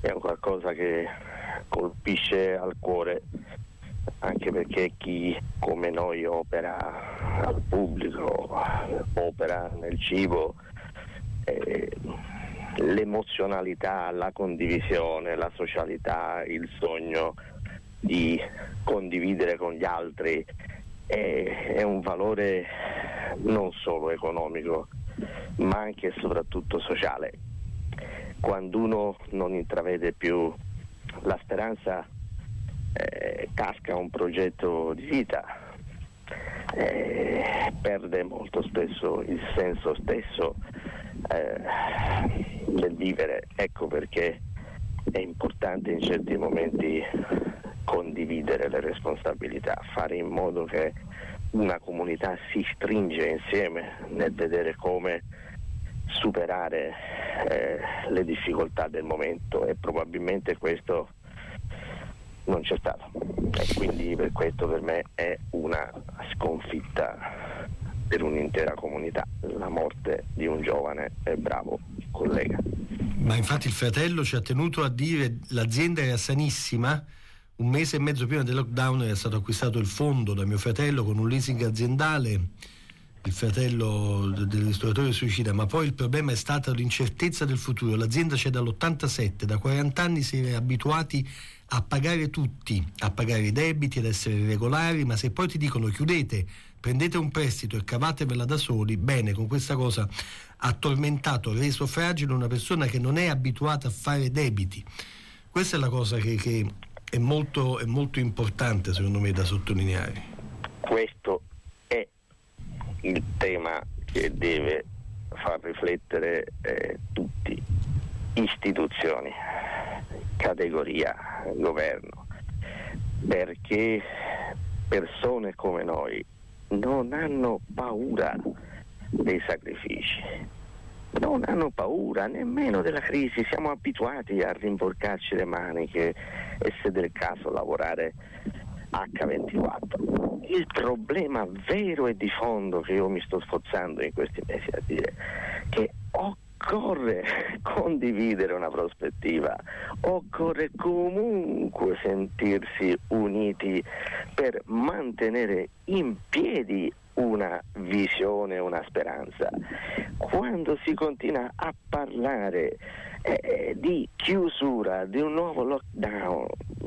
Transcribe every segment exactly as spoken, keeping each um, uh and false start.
è un qualcosa che colpisce al cuore, anche perché chi come noi opera al pubblico, opera nel cibo, eh, l'emozionalità, la condivisione, la socialità, il sogno di condividere con gli altri è, è un valore non solo economico ma anche e soprattutto sociale. Quando uno non intravede più la speranza, eh, casca un progetto di vita, eh, perde molto spesso il senso stesso eh, del vivere. Ecco perché è importante in certi momenti condividere le responsabilità, fare in modo che una comunità si stringe insieme nel vedere come superare eh, le difficoltà del momento, e probabilmente questo non c'è stato, e quindi per questo per me è una sconfitta per un'intera comunità la morte di un giovane e bravo collega. Ma infatti il fratello ci ha tenuto a dire: l'azienda era sanissima, un mese e mezzo prima del lockdown era stato acquistato il fondo da mio fratello con un leasing aziendale, il fratello del ristoratore suicida, ma poi il problema è stata l'incertezza del futuro. L'azienda c'è dall'ottantasette, da quaranta anni si è abituati a pagare tutti, a pagare i debiti, ad essere regolari, ma se poi ti dicono chiudete, prendete un prestito e cavatevela da soli, bene, con questa cosa ha tormentato, reso fragile una persona che non è abituata a fare debiti. Questa è la cosa che, che è molto, è molto importante secondo me da sottolineare. Questo è il tema che deve far riflettere eh, tutti, istituzioni, categoria, governo, perché persone come noi non hanno paura dei sacrifici, non hanno paura nemmeno della crisi, siamo abituati a rimborcarci le maniche e se del caso lavorare acca ventiquattro. Il problema vero e di fondo che io mi sto sforzando in questi mesi a dire che occorre condividere una prospettiva, occorre comunque sentirsi uniti per mantenere in piedi una visione, una speranza. Quando si continua a parlare eh, di chiusura, di un nuovo lockdown,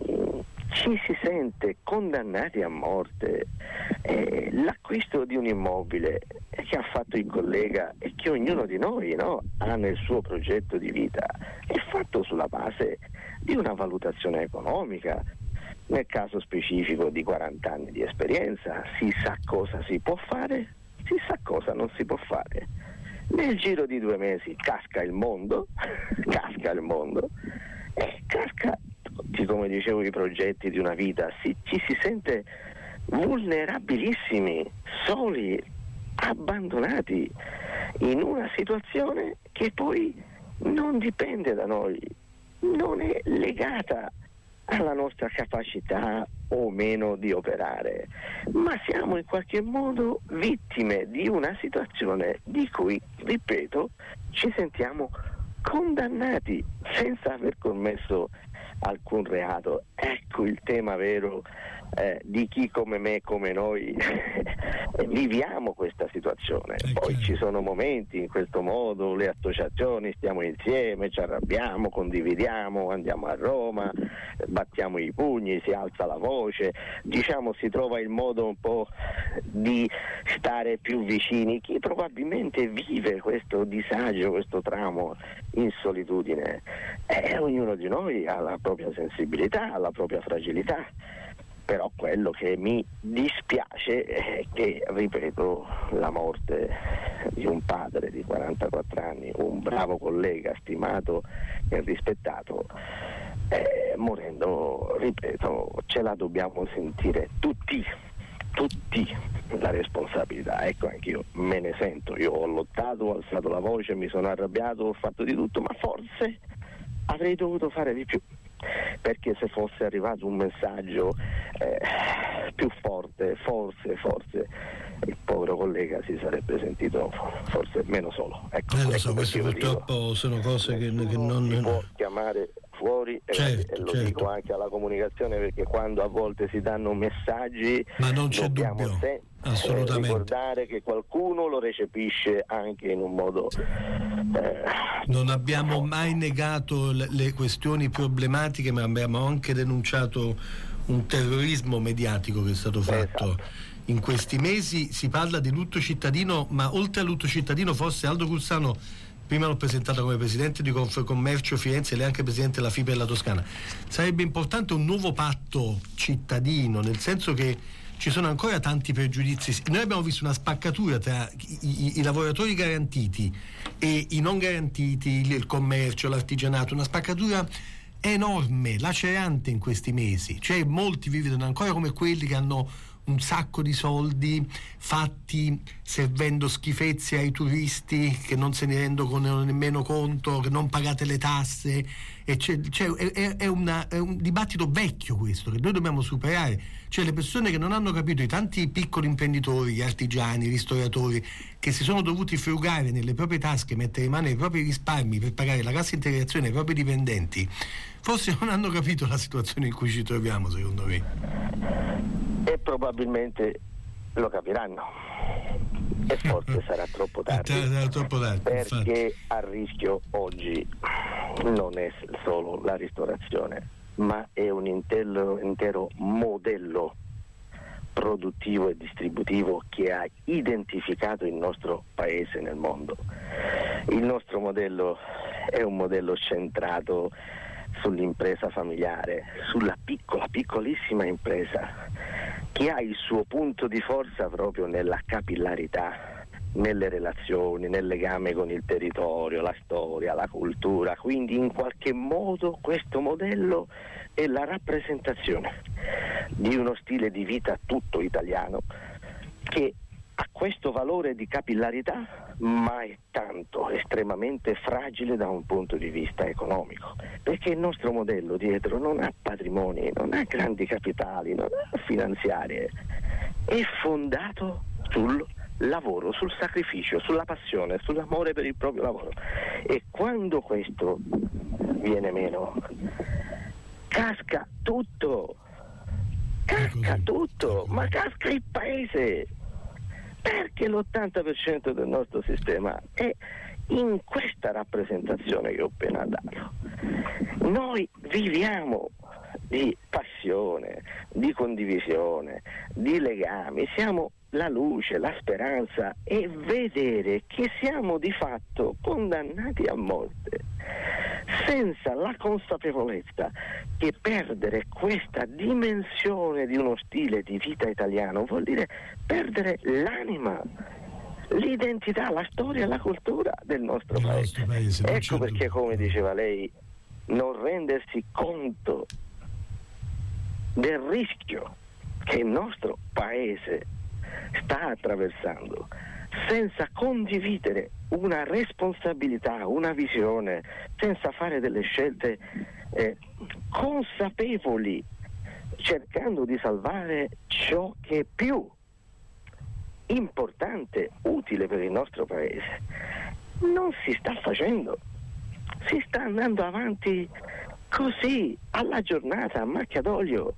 ci si sente condannati a morte. Eh, l'acquisto di un immobile che ha fatto il collega e che ognuno di noi, no, ha nel suo progetto di vita è fatto sulla base di una valutazione economica. Nel caso specifico di quaranta anni di esperienza si sa cosa si può fare, si sa cosa non si può fare. Nel giro di due mesi casca il mondo, casca il mondo e casca, come dicevo, i progetti di una vita. Si, ci si sente vulnerabilissimi, soli, abbandonati in una situazione che poi non dipende da noi, non è legata alla nostra capacità o meno di operare, ma siamo in qualche modo vittime di una situazione di cui, ripeto, ci sentiamo condannati senza aver commesso alcun reato. Ecco il tema vero eh, di chi come me, come noi viviamo questa situazione. Poi ci sono momenti in questo modo, le associazioni stiamo insieme, ci arrabbiamo, condividiamo, andiamo a Roma, battiamo i pugni, si alza la voce, diciamo si trova il modo un po' di stare più vicini. Chi probabilmente vive questo disagio, questo tramo in solitudine, eh, ognuno di noi ha la propria sensibilità, ha la propria fragilità. Però quello che mi dispiace è che, ripeto, la morte di un padre di quarantaquattro anni, un bravo collega stimato e rispettato, eh, morendo, ripeto, ce la dobbiamo sentire tutti, tutti la responsabilità. Ecco, anch'io me ne sento, io ho lottato, ho alzato la voce, mi sono arrabbiato, ho fatto di tutto, ma forse avrei dovuto fare di più, perché se fosse arrivato un messaggio eh, più forte, forse, forse il povero collega si sarebbe sentito forse meno solo. Ecco, eh, lo ecco so, queste purtroppo dico, sono cose che, che non si può chiamare fuori, certo, e lo certo. dico anche alla comunicazione, perché quando a volte si danno messaggi, ma non c'è dobbiamo dubbio, se- assolutamente. ricordare che qualcuno lo recepisce anche in un modo eh, non abbiamo mai negato le, le questioni problematiche, ma abbiamo anche denunciato un terrorismo mediatico che è stato fatto. Esatto. In questi mesi si parla di lutto cittadino, ma oltre al lutto cittadino, forse Aldo Cursano, prima l'ho presentata come presidente di Confcommercio Firenze, lei è anche presidente della F I P E della Toscana, sarebbe importante un nuovo patto cittadino, nel senso che ci sono ancora tanti pregiudizi. Noi abbiamo visto una spaccatura tra i, i, i lavoratori garantiti e i non garantiti, il commercio, l'artigianato, una spaccatura enorme, lacerante in questi mesi. Cioè molti vivono ancora come quelli che hanno un sacco di soldi fatti servendo schifezze ai turisti che non se ne rendono nemmeno conto, che non pagate le tasse, e c'è, c'è, è, è, una, è un dibattito vecchio questo che noi dobbiamo superare. Cioè le persone che non hanno capito, i tanti piccoli imprenditori, gli artigiani, i ristoratori che si sono dovuti frugare nelle proprie tasche, mettere in mano i propri risparmi per pagare la cassa integrazione ai propri dipendenti, forse non hanno capito la situazione in cui ci troviamo, secondo me. E probabilmente lo capiranno, e forse sarà troppo tardi, sarà troppo tardi, perché infatti. a rischio oggi non è solo la ristorazione, ma è un intero, intero modello produttivo e distributivo che ha identificato il nostro paese nel mondo. Il nostro modello è un modello centrato sull'impresa familiare, sulla piccola, piccolissima impresa, che ha il suo punto di forza proprio nella capillarità, nelle relazioni, nel legame con il territorio, la storia, la cultura. Quindi in qualche modo questo modello è la rappresentazione di uno stile di vita tutto italiano che ha questo valore di capillarità, ma è tanto, estremamente fragile da un punto di vista economico, perché il nostro modello dietro non ha patrimoni, non ha grandi capitali, non ha finanziarie, è fondato sul lavoro, sul sacrificio, sulla passione, sull'amore per il proprio lavoro. E quando questo viene meno, casca tutto, casca tutto, ma casca il paese, perché l'ottanta per cento del nostro sistema è in questa rappresentazione che ho appena dato. Noi viviamo di passione, di condivisione, di legami, siamo la luce, la speranza, e vedere che siamo di fatto condannati a morte senza la consapevolezza che perdere questa dimensione di uno stile di vita italiano vuol dire perdere l'anima, l'identità, la storia, la cultura del nostro Il paese. nostro paese, non Ecco c'è perché, dubbio. come diceva lei, non rendersi conto del rischio che il nostro paese sta attraversando senza condividere una responsabilità, una visione, senza fare delle scelte eh, consapevoli, cercando di salvare ciò che è più importante, utile per il nostro paese. Non si sta facendo, si sta andando avanti così, alla giornata, a macchia d'olio.